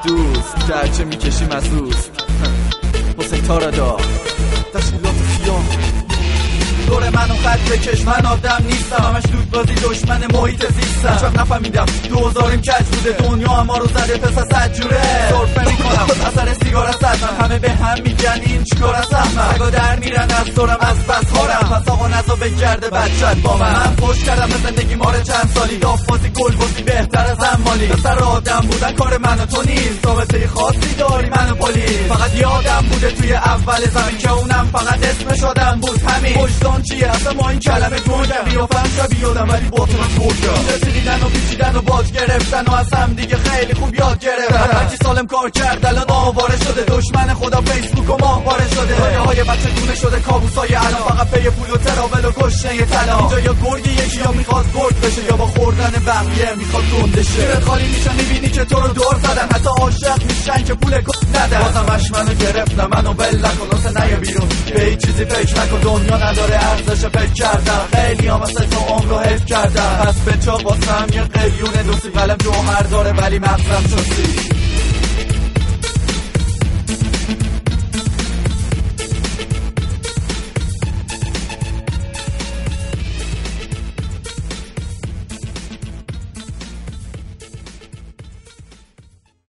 دوست که هرچه میکشیم از دوست حسین تاردا تشکیلات خیام دور منو خط بکش، من آدم نیستم، همش لود بازی دشمن محیط زیستم. هیچ وقت نفهمیدم 2000 کج بوده، دنیا ما رو زده پس از 100 جوره. سرفه میکنم اثر سیگار از من، همه به هم میگن این چیکار از من. اگه در میرن از دورم از بس هارم، پس آقا نزا بگرده بچت با من خوش کردم به زندگی ماره چند سالی، دافبازی گل بازی بهتر از امالی. سر آدم بودن کار من و تو نیست، رابطه خاصی داری من و پلیس. فقط یادم بوده توی اول زمین که اونم فقط اسمش آدم بود همین. وجدان چیه اصلا ما این کلمه گنگم، بیافم شبیه آدم ولی با تو من گرگم. رسیدن و پیچیدن و باج گرفتن و از هم دیگه خیلی خوب یاد گرفتن. هرچی سالم کار کرد الان آواره شده، دشمن خدا فیسبوک و ماهواره شده. رایه های بچه دونه شده کابوسای الان، فقط پی پول و تراول و گشنه طلا. اینجا یا گرگ یکی یا میخواد گرگ بشه، یا با خوردن بقیه میخواد گنده شه. جیبت خالی میشه میبینی که تو رو دور زدن، حتی عاشق میشن که پول ندن. بازمش منو گرفتم، منو بل نکن واسه نیا بیرون، به هیچ چیزی فکر نکن، دنیا نداره ارزش فکر کردم. خیلی ها مثل تو عمر رو حفظ کردم، پس به چا واسم یه قلیونه دوستی. قلم جوهر داره ولی مغزم چوسی.